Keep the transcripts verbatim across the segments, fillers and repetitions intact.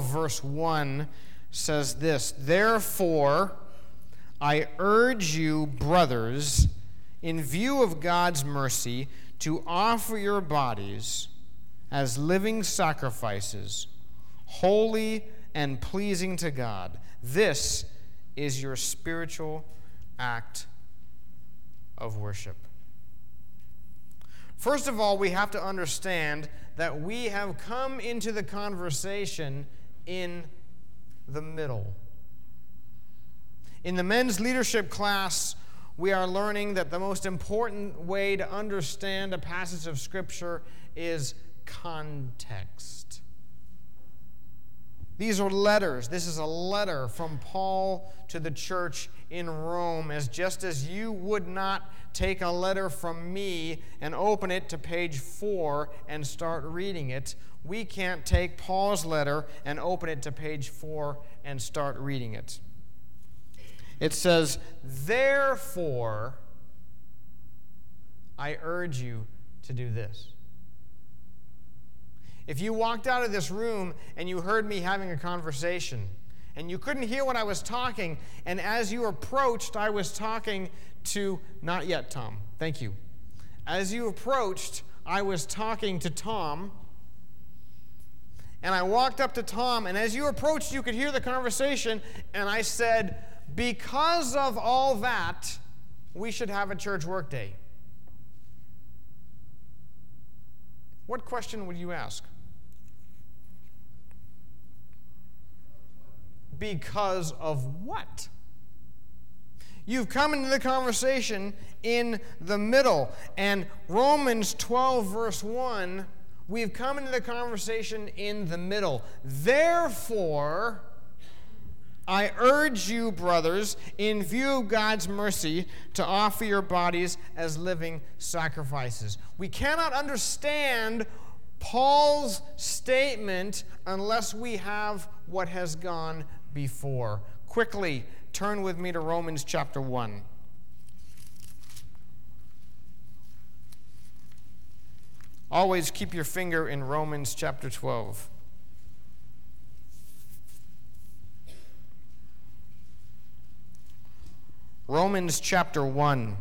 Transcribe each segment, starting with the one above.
verse one says this, "Therefore, I urge you, brothers, in view of God's mercy, to offer your bodies as living sacrifices, holy and pleasing to God. This is your spiritual act of worship." First of all, we have to understand that we have come into the conversation in the middle. In the men's leadership class, we are learning that the most important way to understand a passage of Scripture is context. These are letters. This is a letter from Paul to the church in Rome, as just as you would not take a letter from me and open it to page four and start reading it, we can't take Paul's letter and open it to page four and start reading it. It says, "Therefore, I urge you to do this." If you walked out of this room and you heard me having a conversation, and you couldn't hear what I was talking, and as you approached, I was talking to, not yet, Tom, thank you. As you approached, I was talking to Tom, and I walked up to Tom, and as you approached, you could hear the conversation, and I said, "Because of all that, we should have a church workday." What question would you ask? Because of what? You've come into the conversation in the middle. And Romans twelve, verse one, we've come into the conversation in the middle. "Therefore, I urge you, brothers, in view of God's mercy, to offer your bodies as living sacrifices." We cannot understand Paul's statement unless we have what has gone before. Quickly, turn with me to Romans chapter one. Always keep your finger in Romans chapter twelve. Romans chapter one,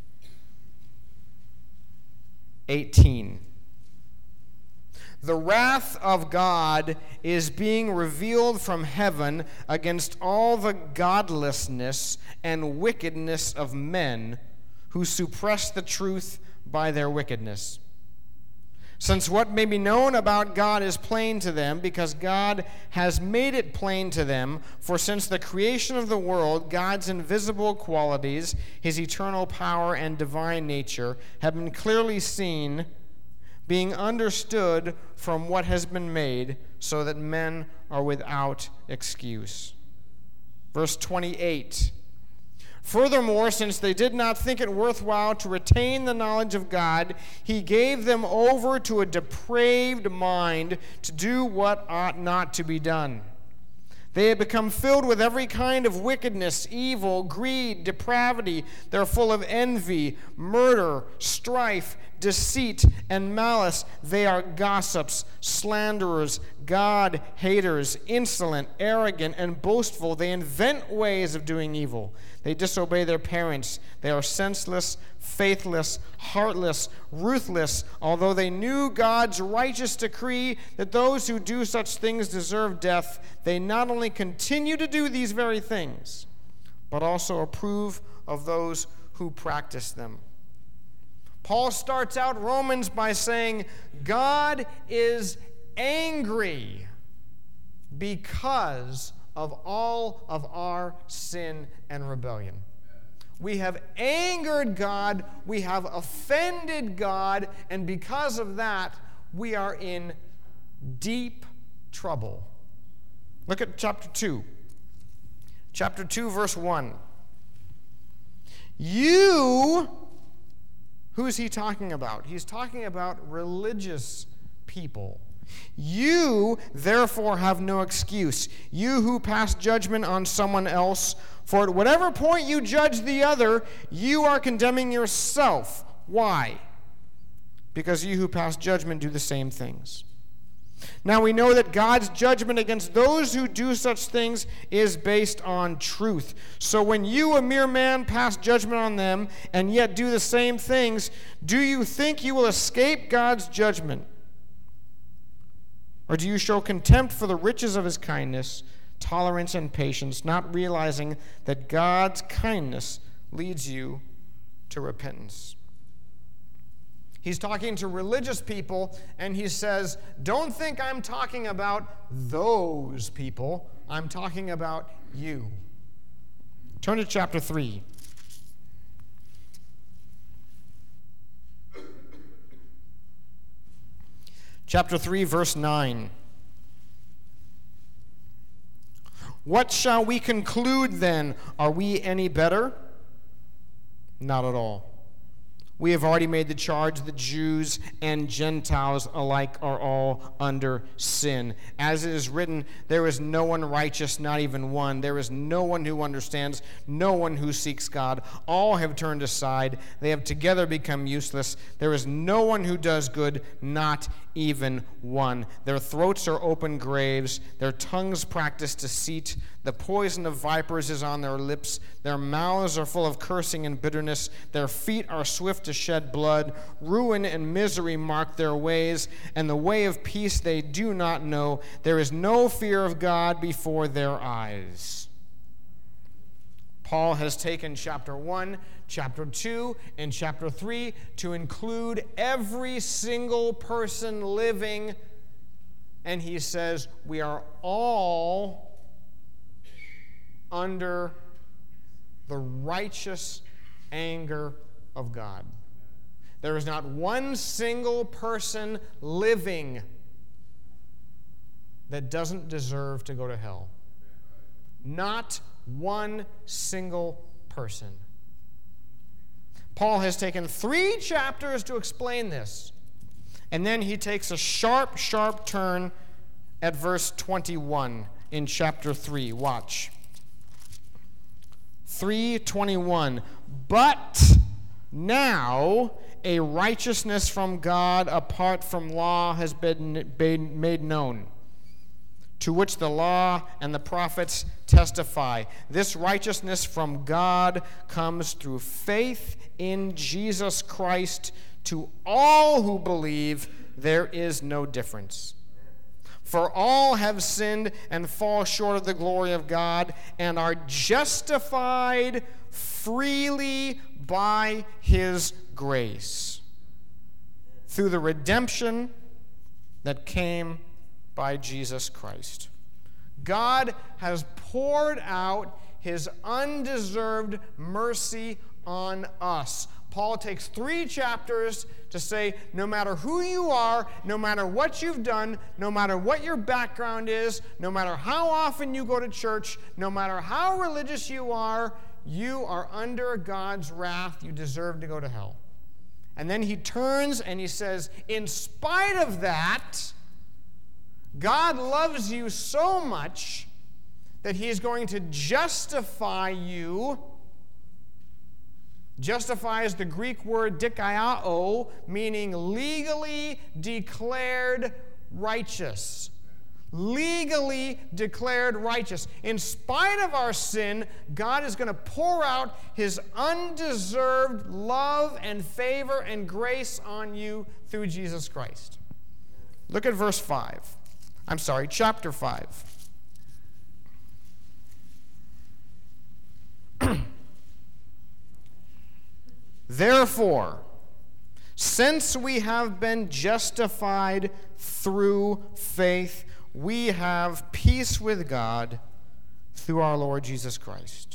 eighteen. "The wrath of God is being revealed from heaven against all the godlessness and wickedness of men who suppress the truth by their wickedness. Since what may be known about God is plain to them, because God has made it plain to them, for since the creation of the world, God's invisible qualities, his eternal power and divine nature, have been clearly seen, being understood from what has been made, so that men are without excuse." Verse twenty-eight. "Furthermore, since they did not think it worthwhile to retain the knowledge of God, he gave them over to a depraved mind to do what ought not to be done. They have become filled with every kind of wickedness, evil, greed, depravity. They're full of envy, murder, strife, deceit, and malice. They are gossips, slanderers, God haters, insolent, arrogant, and boastful. They invent ways of doing evil. They disobey their parents. They are senseless, faithless, heartless, ruthless. Although they knew God's righteous decree that those who do such things deserve death, they not only continue to do these very things, but also approve of those who practice them." Paul starts out Romans by saying, God is angry because of all of our sin and rebellion. We have angered God, we have offended God, and because of that, we are in deep trouble. Look at chapter two. Chapter two, verse one. You, who is he talking about? He's talking about religious people. "You, therefore, have no excuse, you who pass judgment on someone else, for at whatever point you judge the other, you are condemning yourself." Why? "Because you who pass judgment do the same things. Now we know that God's judgment against those who do such things is based on truth. So when you, a mere man, pass judgment on them and yet do the same things, do you think you will escape God's judgment? Or do you show contempt for the riches of his kindness, tolerance, and patience, not realizing that God's kindness leads you to repentance? He's talking to religious people, and he says, don't think I'm talking about those people. I'm talking about you. Turn to chapter three. Chapter three, verse nine. What shall we conclude then? Are we any better? Not at all. We have already made the charge that Jews and Gentiles alike are all under sin. As it is written, there is no one righteous, not even one. There is no one who understands, no one who seeks God. All have turned aside. They have together become useless. There is no one who does good, not even one. Their throats are open graves. Their tongues practice deceit. The poison of vipers is on their lips. Their mouths are full of cursing and bitterness. Their feet are swift to shed blood. Ruin and misery mark their ways, and the way of peace they do not know. There is no fear of God before their eyes. Paul has taken chapter one, chapter two, and chapter three to include every single person living, and he says we are all under the righteous anger of God. There is not one single person living that doesn't deserve to go to hell. Not one single person. Paul has taken three chapters to explain this, and then he takes a sharp, sharp turn at verse twenty-one in chapter three. Watch. three twenty-one. But now a righteousness from God apart from law has been made known, to which the law and the prophets testify. This righteousness from God comes through faith in Jesus Christ to all who believe. There is no difference. For all have sinned and fall short of the glory of God and are justified freely by his grace through the redemption that came by Jesus Christ. God has poured out his undeserved mercy on us. Paul takes three chapters to say, no matter who you are, no matter what you've done, no matter what your background is, no matter how often you go to church, no matter how religious you are, you are under God's wrath. You deserve to go to hell. And then he turns and he says, in spite of that, God loves you so much that he is going to justify you. Justify is the Greek word dikaiao, meaning legally declared righteous. Legally declared righteous. In spite of our sin, God is going to pour out his undeserved love and favor and grace on you through Jesus Christ. Look at verse five. I'm sorry, chapter five. Therefore, since we have been justified through faith, we have peace with God through our Lord Jesus Christ.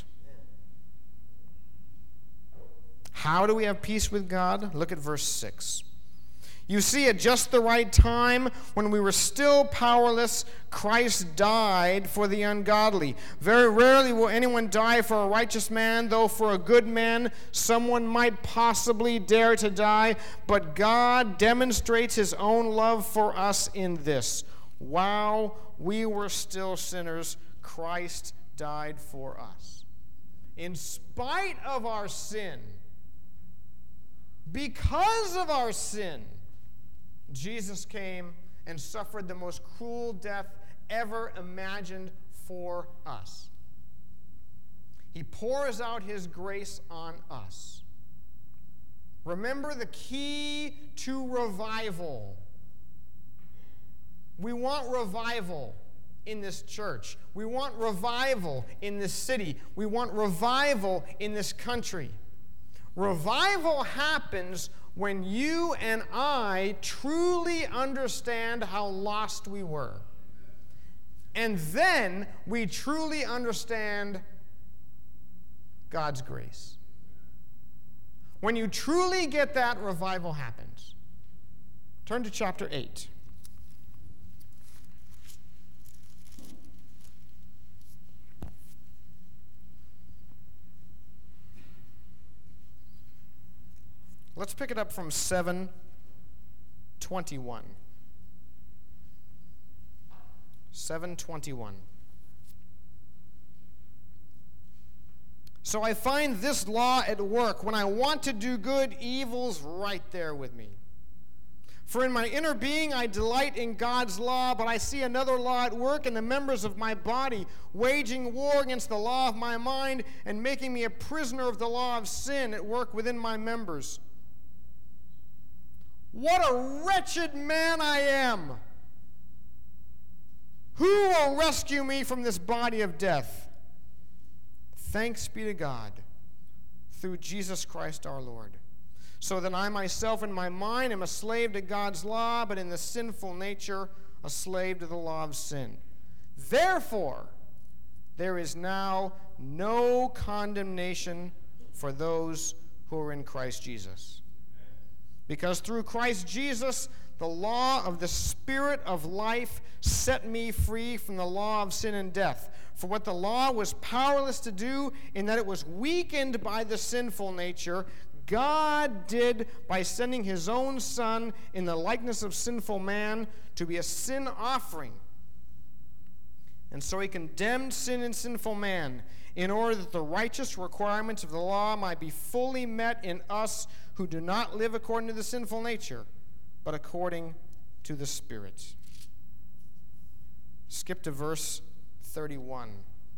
How do we have peace with God? Look at verse six. You see, at just the right time, when we were still powerless, Christ died for the ungodly. Very rarely will anyone die for a righteous man, though for a good man someone might possibly dare to die. But God demonstrates his own love for us in this: while we were still sinners, Christ died for us. In spite of our sin, because of our sin, Jesus came and suffered the most cruel death ever imagined for us. He pours out his grace on us. Remember the key to revival. We want revival in this church. We want revival in this city. We want revival in this country. Revival happens when you and I truly understand how lost we were. And then we truly understand God's grace. When you truly get that, revival happens. Turn to chapter eight. Let's pick it up from seven twenty-one. seven twenty-one. So I find this law at work. When I want to do good, evil's right there with me. For in my inner being I delight in God's law, but I see another law at work in the members of my body, waging war against the law of my mind and making me a prisoner of the law of sin at work within my members. What a wretched man I am! Who will rescue me from this body of death? Thanks be to God, through Jesus Christ our Lord. So that I myself in my mind am a slave to God's law, but in the sinful nature a slave to the law of sin. Therefore, there is now no condemnation for those who are in Christ Jesus. Because through Christ Jesus, the law of the Spirit of life set me free from the law of sin and death. For what the law was powerless to do, in that it was weakened by the sinful nature, God did by sending his own Son in the likeness of sinful man to be a sin offering. And so he condemned sin and sinful man, in order that the righteous requirements of the law might be fully met in us who do not live according to the sinful nature, but according to the Spirit. Skip to verse thirty-one.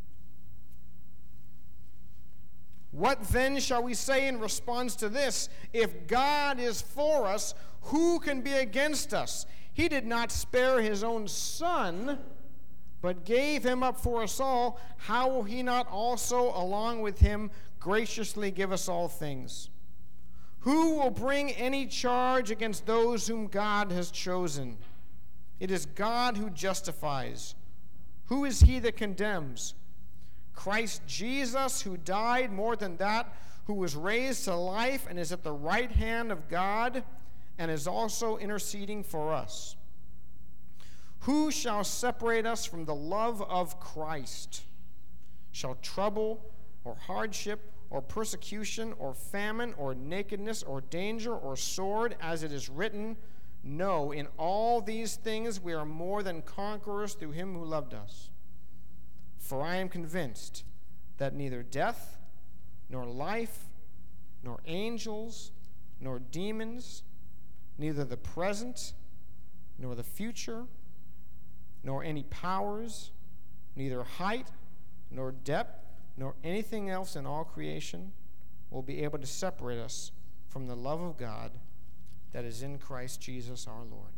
What then shall we say in response to this? If God is for us, who can be against us? He did not spare his own Son, but gave him up for us all. How will he not also, along with him, graciously give us all things? Who will bring any charge against those whom God has chosen? It is God who justifies. Who is he that condemns? Christ Jesus, who died, more than that, who was raised to life and is at the right hand of God and is also interceding for us. Who shall separate us from the love of Christ? Shall trouble or hardship or persecution or famine or nakedness or danger or sword, as it is written? No, in all these things we are more than conquerors through him who loved us. For I am convinced that neither death, nor life, nor angels, nor demons, neither the present, nor the future, nor any powers, neither height, nor depth, nor anything else in all creation will be able to separate us from the love of God that is in Christ Jesus our Lord.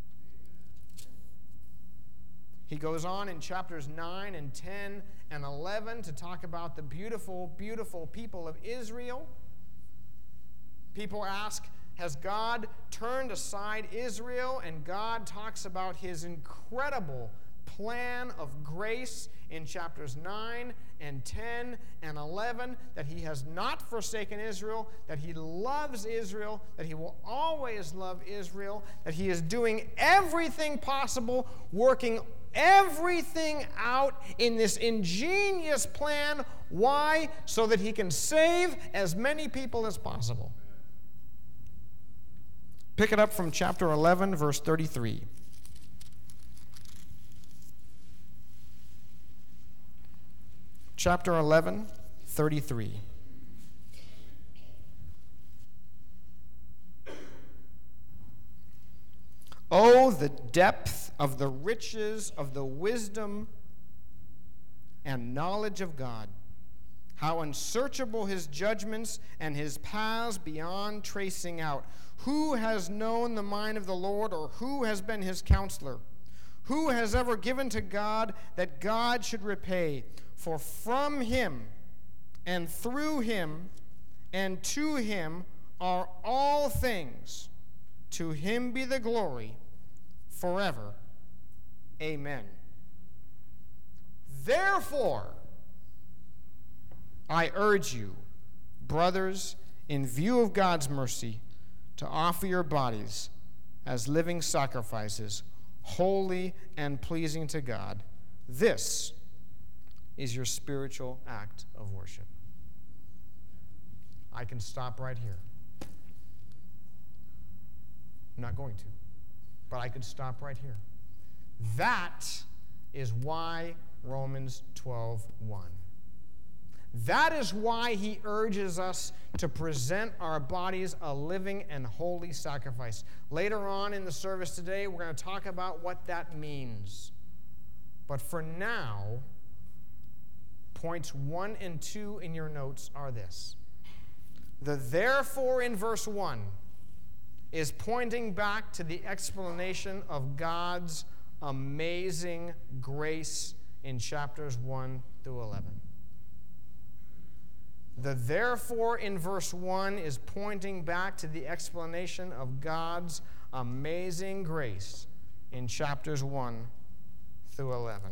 He goes on in chapters nine and ten and eleven to talk about the beautiful, beautiful people of Israel. People ask, has God turned aside Israel? And God talks about his incredible plan of grace in chapters nine and ten and eleven, that he has not forsaken Israel, that he loves Israel, that he will always love Israel, that he is doing everything possible, working everything out in this ingenious plan. Why? So that he can save as many people as possible. Pick it up from chapter eleven, verse thirty-three. Chapter eleven, thirty-three. Oh, know the depth of the riches of the wisdom and knowledge of God, how unsearchable his judgments and his paths beyond tracing out. Who has known the mind of the Lord, or who has been his counselor? Who has ever given to God that God should repay? For from him and through him and to him are all things. To him be the glory forever. Amen. Therefore, I urge you, brothers, in view of God's mercy, to offer your bodies as living sacrifices, holy and pleasing to God. This is your spiritual act of worship. I can stop right here. I'm not going to, but I could stop right here. That is why Romans twelve one. That is why he urges us to present our bodies a living and holy sacrifice. Later on in the service today, we're going to talk about what that means. But for now, points one and two in your notes are this. The therefore in verse one is pointing back to the explanation of God's amazing grace in chapters one through eleven. The therefore in verse one is pointing back to the explanation of God's amazing grace in chapters one through eleven.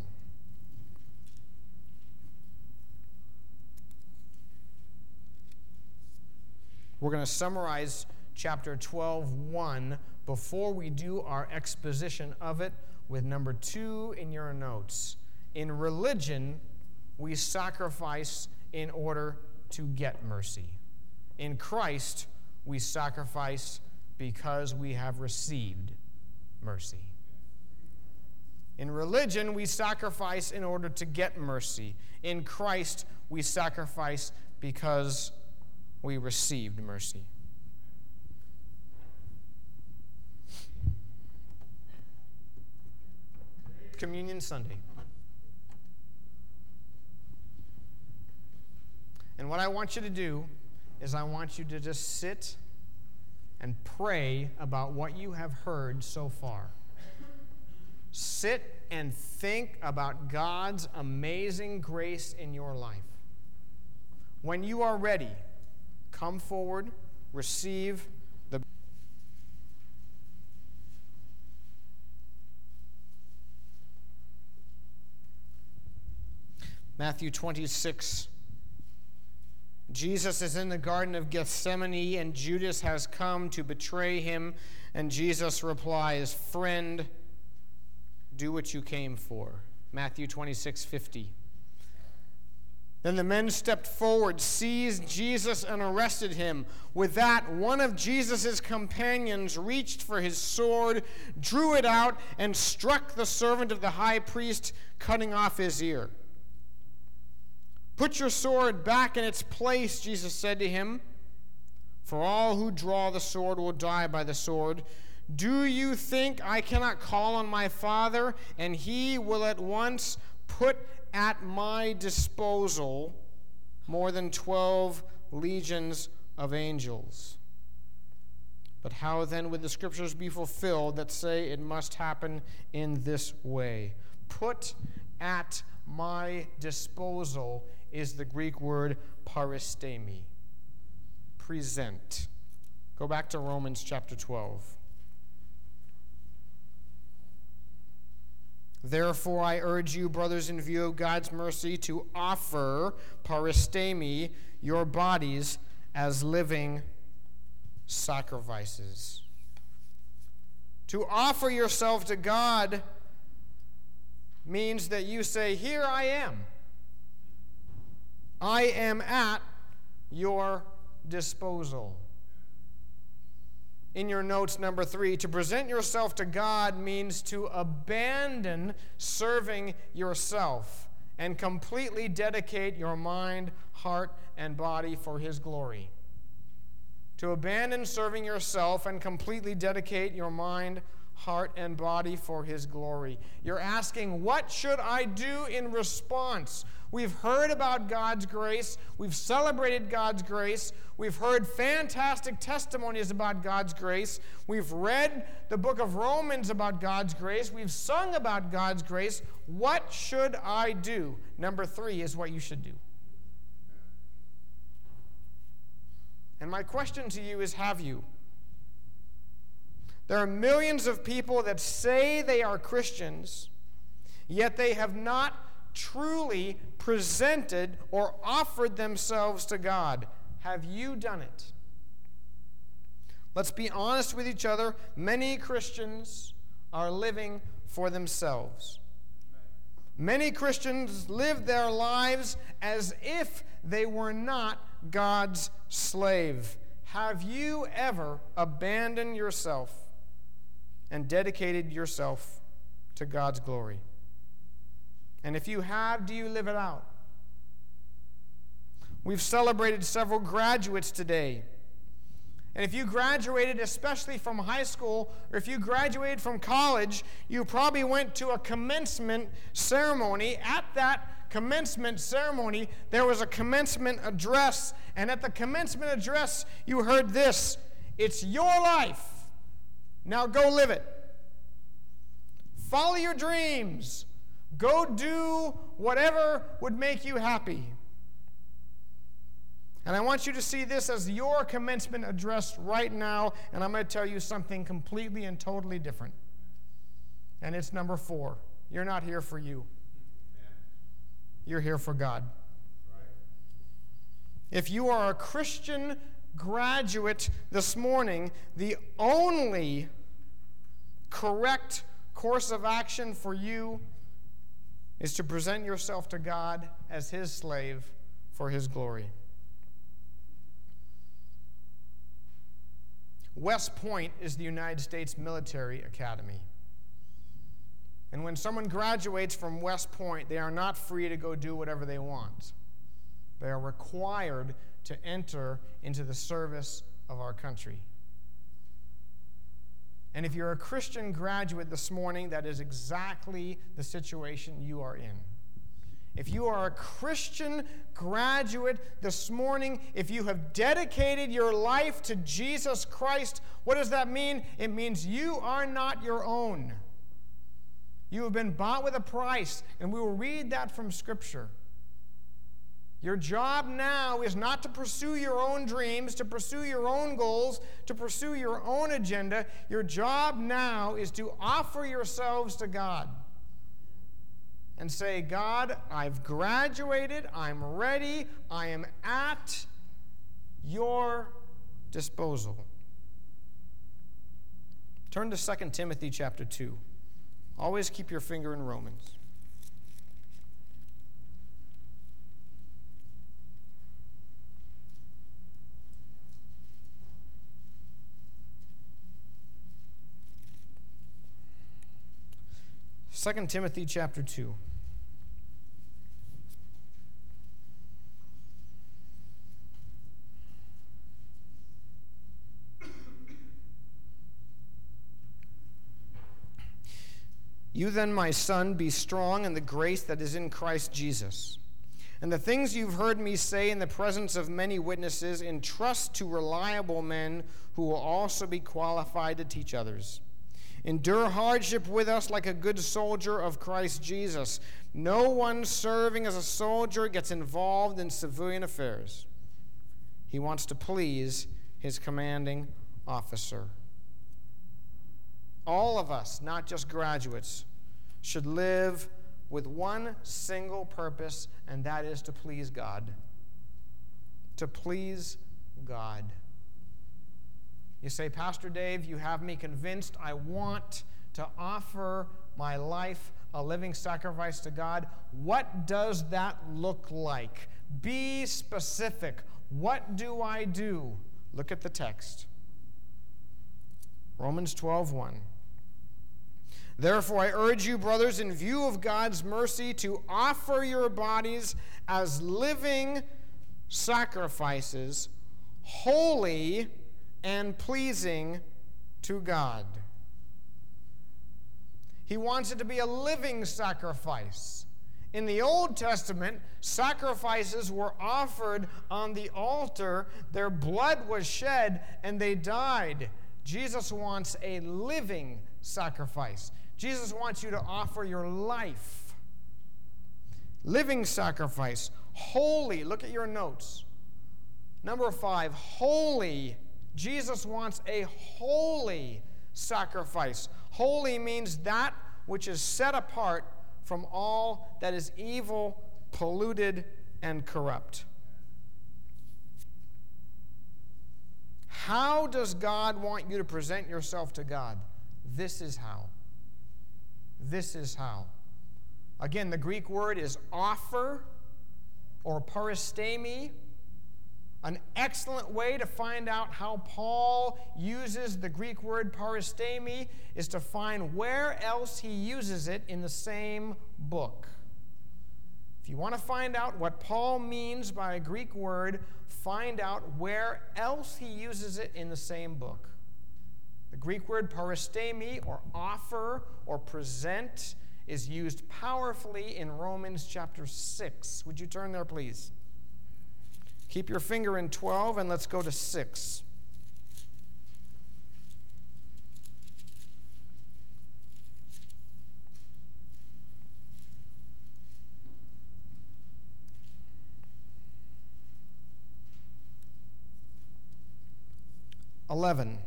We're going to summarize chapter twelve one before we do our exposition of it with number two in your notes. In religion, we sacrifice in order to get mercy. In Christ, we sacrifice because we have received mercy. In religion, we sacrifice in order to get mercy. In Christ, we sacrifice because we received mercy. Communion Sunday. And what I want you to do is I want you to just sit and pray about what you have heard so far. Sit and think about God's amazing grace in your life. When you are ready, come forward, receive the Matthew twenty-six. Jesus is in the Garden of Gethsemane, and Judas has come to betray him, and Jesus replies, "Friend, do what you came for." Matthew twenty-six fifty. Then the men stepped forward, seized Jesus, and arrested him. With that, one of Jesus' companions reached for his sword, drew it out, and struck the servant of the high priest, cutting off his ear. "Put your sword back in its place," Jesus said to him, "for all who draw the sword will die by the sword. Do you think I cannot call on my Father, and he will at once put at my disposal more than twelve legions of angels? But how then would the scriptures be fulfilled that say it must happen in this way?" Put at my disposal is the Greek word paristemi. Present. Go back to Romans chapter twelve. "Therefore I urge you, brothers, in view of God's mercy, to offer paristemi, your bodies, as living sacrifices." To offer yourself to God means that you say, "Here I am. I am at your disposal." In your notes, number three, to present yourself to God means to abandon serving yourself and completely dedicate your mind, heart, and body for his glory. To abandon serving yourself and completely dedicate your mind, heart, and body for his glory. You're asking, what should I do in response? We've heard about God's grace. We've celebrated God's grace. We've heard fantastic testimonies about God's grace. We've read the book of Romans about God's grace. We've sung about God's grace. What should I do? Number three is what you should do. And my question to you is, have you? There are millions of people that say they are Christians, yet they have not truly presented or offered themselves to God. Have you done it? Let's be honest with each other. Many Christians are living for themselves. Many Christians live their lives as if they were not God's slave. Have you ever abandoned yourself and dedicated yourself to God's glory? And if you have, do you live it out? We've celebrated several graduates today. And if you graduated, especially from high school, or if you graduated from college, you probably went to a commencement ceremony. At that commencement ceremony, there was a commencement address. And at the commencement address, you heard this: "It's your life. Now go live it. Follow your dreams. Go do whatever would make you happy." And I want you to see this as your commencement address right now, and I'm going to tell you something completely and totally different. And it's number four. You're not here for you. You're here for God. If you are a Christian graduate this morning, the only correct course of action for you is to present yourself to God as his slave for his glory. West Point is the United States Military Academy. And when someone graduates from West Point, they are not free to go do whatever they want. They are required to enter into the service of our country. And if you're a Christian graduate this morning, that is exactly the situation you are in. If you are a Christian graduate this morning, if you have dedicated your life to Jesus Christ, what does that mean? It means you are not your own. You have been bought with a price, and we will read that from Scripture. Your job now is not to pursue your own dreams, to pursue your own goals, to pursue your own agenda. Your job now is to offer yourselves to God and say, "God, I've graduated, I'm ready, I am at your disposal." Turn to Second Timothy chapter two. Always keep your finger in Romans. Second Timothy chapter two. "You then, my son, be strong in the grace that is in Christ Jesus. And the things you've heard me say in the presence of many witnesses, entrust to reliable men who will also be qualified to teach others. Endure hardship with us like a good soldier of Christ Jesus. No one serving as a soldier gets involved in civilian affairs. He wants to please his commanding officer." All of us, not just graduates, should live with one single purpose, and that is to please God. To please God. You say, "Pastor Dave, you have me convinced. I want to offer my life a living sacrifice to God." What does that look like? Be specific. What do I do? Look at the text. Romans twelve one. "Therefore I urge you, brothers, in view of God's mercy, to offer your bodies as living sacrifices, holy and pleasing to God." He wants it to be a living sacrifice. In the Old Testament, sacrifices were offered on the altar. Their blood was shed, and they died. Jesus wants a living sacrifice. Jesus wants you to offer your life. Living sacrifice. Holy. Look at your notes. Number five, holy. Jesus wants a holy sacrifice. Holy means that which is set apart from all that is evil, polluted, and corrupt. How does God want you to present yourself to God? This is how. This is how. Again, the Greek word is offer or paristemi. An excellent way to find out how Paul uses the Greek word paristemi is to find where else he uses it in the same book. If you want to find out what Paul means by a Greek word, find out where else he uses it in the same book. The Greek word paristemi, or offer, or present, is used powerfully in Romans chapter six. Would you turn there, please? Keep your finger in twelve, and let's go to six. eleven.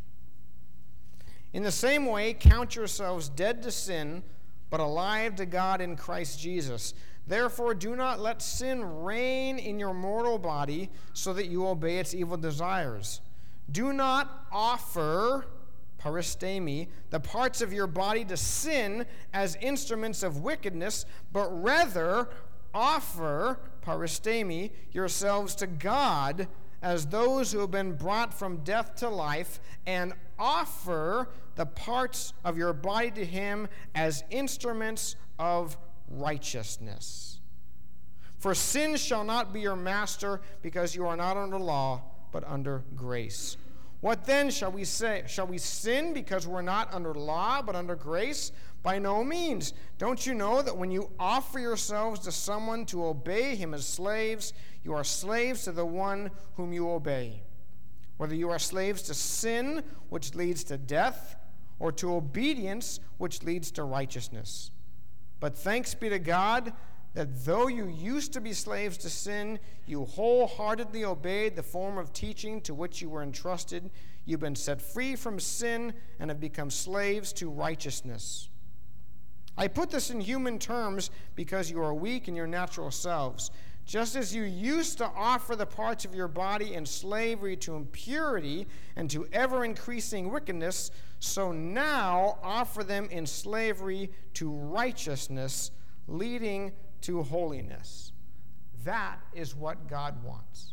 In the same way, count yourselves dead to sin, but alive to God in Christ Jesus. Therefore, do not let sin reign in your mortal body so that you obey its evil desires. Do not offer, paristemi, the parts of your body to sin as instruments of wickedness, but rather offer, paristemi, yourselves to God as those who have been brought from death to life, and offer the parts of your body to him as instruments of righteousness. For sin shall not be your master, because you are not under law, but under grace. What then shall we say? Shall we sin because we're not under law, but under grace? By no means. Don't you know that when you offer yourselves to someone to obey him as slaves, you are slaves to the one whom you obey? Whether you are slaves to sin, which leads to death, or to obedience, which leads to righteousness. But thanks be to God that though you used to be slaves to sin, you wholeheartedly obeyed the form of teaching to which you were entrusted. You've been set free from sin and have become slaves to righteousness. I put this in human terms because you are weak in your natural selves. Just as you used to offer the parts of your body in slavery to impurity and to ever-increasing wickedness, so now offer them in slavery to righteousness, leading to holiness. That is what God wants.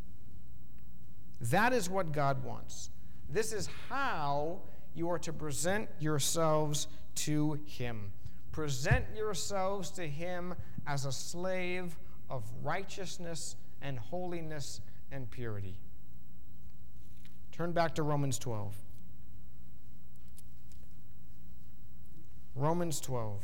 That is what God wants. This is how you are to present yourselves to him. Present yourselves to him as a slave of righteousness and holiness and purity. Turn back to Romans twelve. Romans twelve.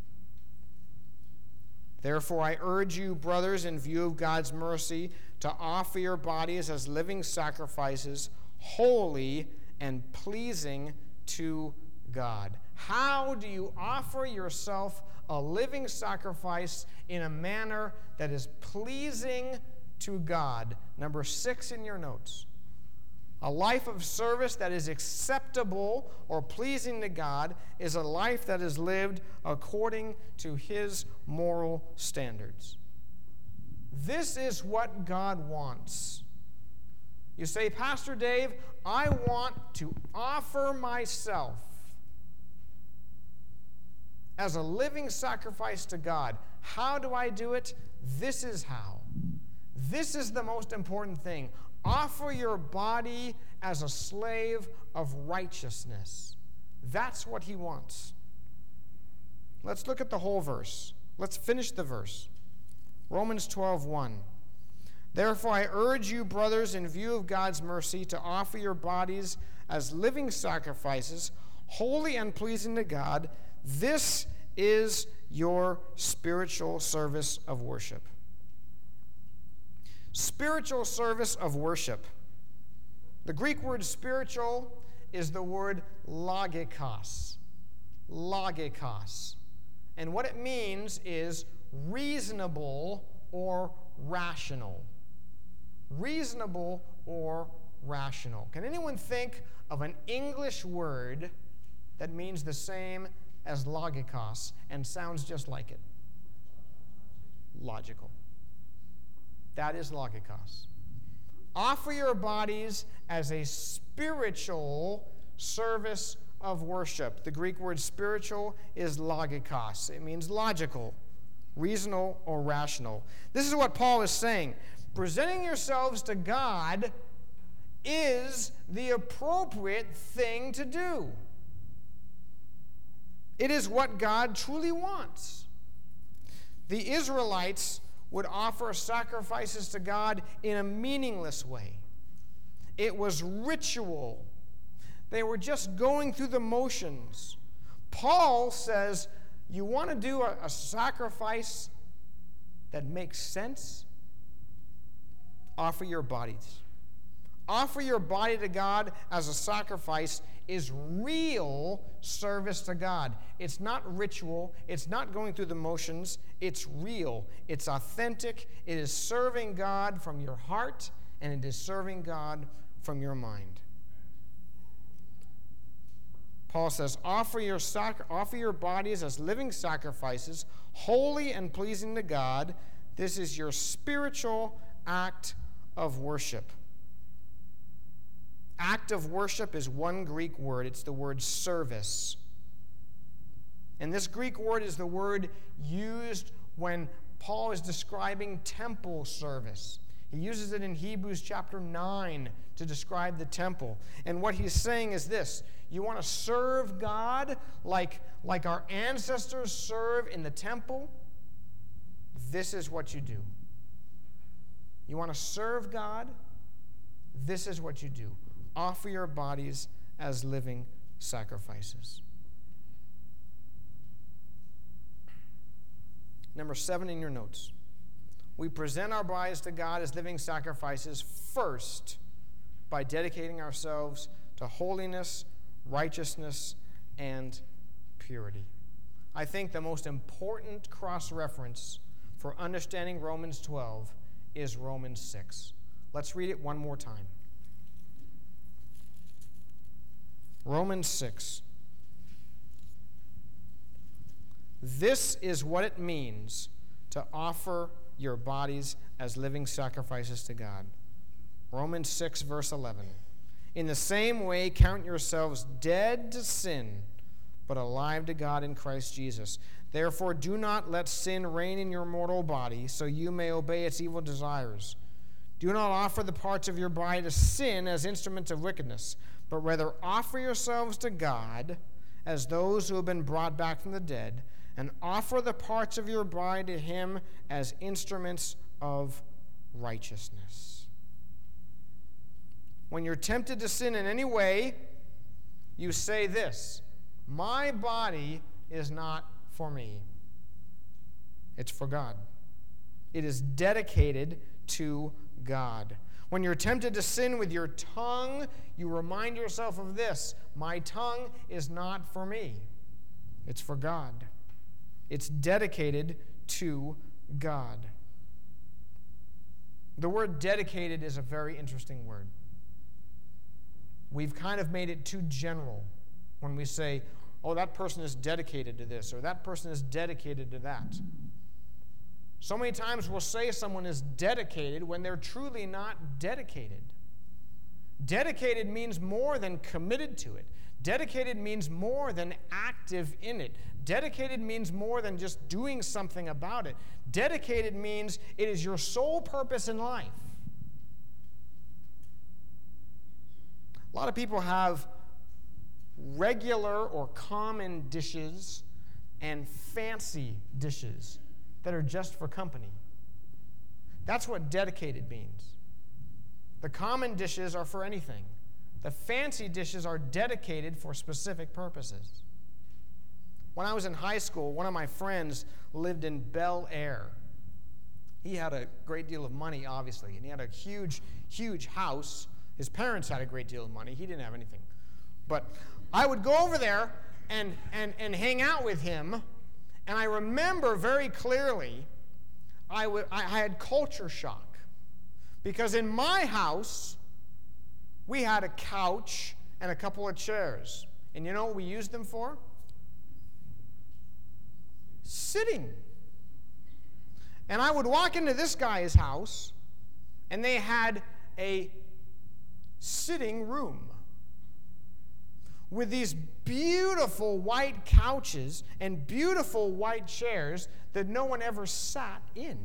Therefore, I urge you, brothers, in view of God's mercy, to offer your bodies as living sacrifices, holy and pleasing to God. How do you offer yourself a living sacrifice in a manner that is pleasing to God? Number six in your notes. A life of service that is acceptable or pleasing to God is a life that is lived according to his moral standards. This is what God wants. You say, Pastor Dave, I want to offer myself as a living sacrifice to God. How do I do it? This is how. This is the most important thing. Offer your body as a slave of righteousness. That's what he wants. Let's look at the whole verse. Let's finish the verse. Romans twelve one. Therefore, I urge you, brothers, in view of God's mercy, to offer your bodies as living sacrifices, holy and pleasing to God. This is your spiritual service of worship. Spiritual service of worship. The Greek word spiritual is the word logikos. Logikos. And what it means is reasonable or rational. Reasonable or rational. Can anyone think of an English word that means the same as logikos and sounds just like it? Logical. That is logikos. Offer your bodies as a spiritual service of worship. The Greek word spiritual is logikos. It means logical, reasonable, or rational. This is what Paul is saying. Presenting yourselves to God is the appropriate thing to do. It is what God truly wants. The Israelites would offer sacrifices to God in a meaningless way. It was ritual. They were just going through the motions. Paul says, you want to do a, a sacrifice that makes sense? Offer your bodies. Offer your body to God as a sacrifice is real service to God. It's not ritual. It's not going through the motions. It's real. It's authentic. It is serving God from your heart, and it is serving God from your mind. Paul says, offer your, sac- offer your bodies as living sacrifices, holy and pleasing to God. This is your spiritual act of worship. Act of worship is one Greek word. It's the word service. And this Greek word is the word used when Paul is describing temple service. He uses it in Hebrews chapter nine to describe the temple. And what he's saying is this: you want to serve God like, like our ancestors serve in the temple? This is what you do. You want to serve God? This is what you do. Offer your bodies as living sacrifices. Number seven in your notes. We present our bodies to God as living sacrifices first by dedicating ourselves to holiness, righteousness, and purity. I think the most important cross-reference for understanding Romans twelve is Romans six. Let's read it one more time. Romans six. This is what it means to offer your bodies as living sacrifices to God. Romans six, verse eleven. In the same way, count yourselves dead to sin, but alive to God in Christ Jesus. Therefore, do not let sin reign in your mortal body, so you may obey its evil desires. Do not offer the parts of your body to sin as instruments of wickedness, but rather offer yourselves to God as those who have been brought back from the dead, and offer the parts of your body to him as instruments of righteousness. When you're tempted to sin in any way, you say this: my body is not for me. It's for God. It is dedicated to God. When you're tempted to sin with your tongue, you remind yourself of this: my tongue is not for me. It's for God. It's dedicated to God. The word dedicated is a very interesting word. We've kind of made it too general when we say, oh, that person is dedicated to this, or that person is dedicated to that. So many times we'll say someone is dedicated when they're truly not dedicated. Dedicated means more than committed to it. Dedicated means more than active in it. Dedicated means more than just doing something about it. Dedicated means it is your sole purpose in life. A lot of people have regular or common dishes and fancy dishes that are just for company. That's what dedicated means. The common dishes are for anything. The fancy dishes are dedicated for specific purposes. When I was in high school, one of my friends lived in Bel Air. He had a great deal of money, obviously, and he had a huge, huge house. His parents had a great deal of money. He didn't have anything. But I would go over there and, and, and hang out with him, and I remember very clearly I, w- I had culture shock. Because in my house, we had a couch and a couple of chairs. And you know what we used them for? Sitting. And I would walk into this guy's house, and they had a sitting room with these beautiful white couches and beautiful white chairs that no one ever sat in.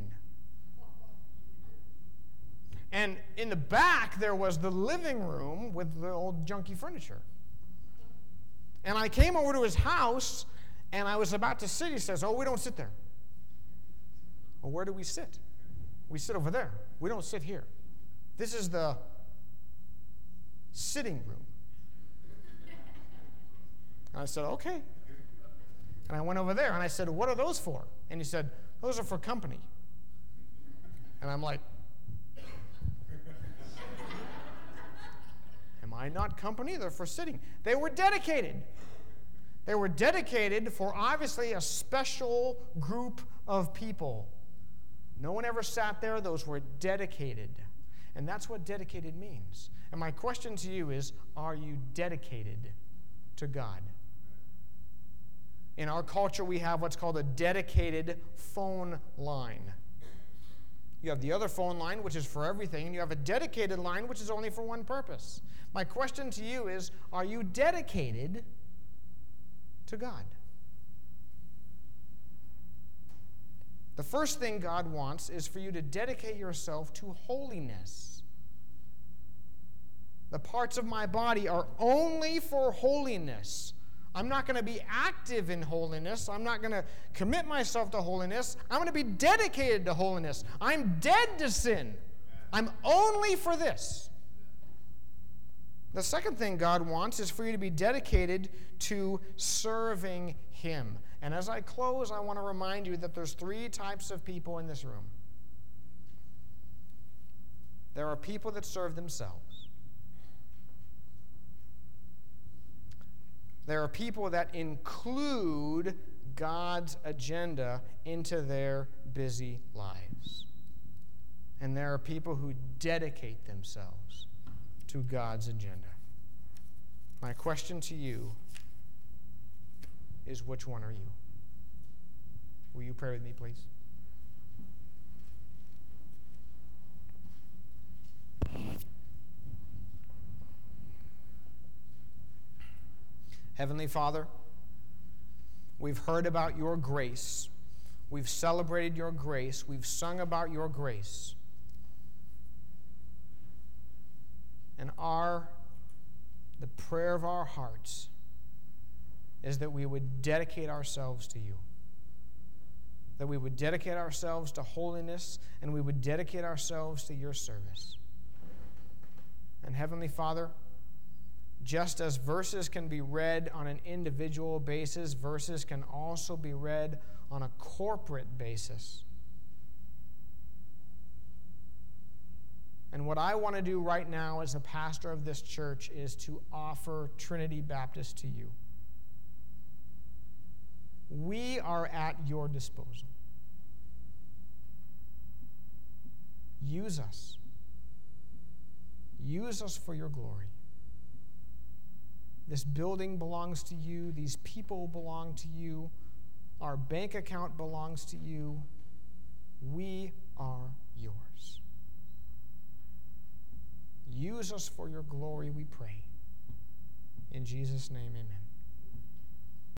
And in the back, there was the living room with the old junky furniture. And I came over to his house, and I was about to sit. He says, "Oh, we don't sit there." Well, where do we sit? We sit over there. We don't sit here. This is the sitting room. And I said, "Okay." And I went over there, and I said, "What are those for?" And he said, "Those are for company." And I'm like, am I not company? They're for sitting. They were dedicated. They were dedicated for obviously a special group of people. No one ever sat there. Those were dedicated. And that's what dedicated means. And my question to you is, are you dedicated to God? In our culture, we have what's called a dedicated phone line. You have the other phone line, which is for everything, and you have a dedicated line, which is only for one purpose. My question to you is, are you dedicated to God? The first thing God wants is for you to dedicate yourself to holiness. The parts of my body are only for holiness. I'm not going to be active in holiness. I'm not going to commit myself to holiness. I'm going to be dedicated to holiness. I'm dead to sin. I'm only for this. The second thing God wants is for you to be dedicated to serving Him. And as I close, I want to remind you that there's three types of people in this room. There are people that serve themselves. There are people that include God's agenda into their busy lives. And there are people who dedicate themselves to God's agenda. My question to you is, which one are you? Will you pray with me, please? Heavenly Father, we've heard about your grace. We've celebrated your grace. We've sung about your grace. And our, the prayer of our hearts is that we would dedicate ourselves to you. That we would dedicate ourselves to holiness, and we would dedicate ourselves to your service. And Heavenly Father, just as verses can be read on an individual basis, verses can also be read on a corporate basis. And what I want to do right now as a pastor of this church is to offer Trinity Baptist to you. We are at your disposal. Use us. Use us for your glory. This building belongs to you. These people belong to you. Our bank account belongs to you. We are yours. Use us for your glory, we pray. In Jesus' name, amen.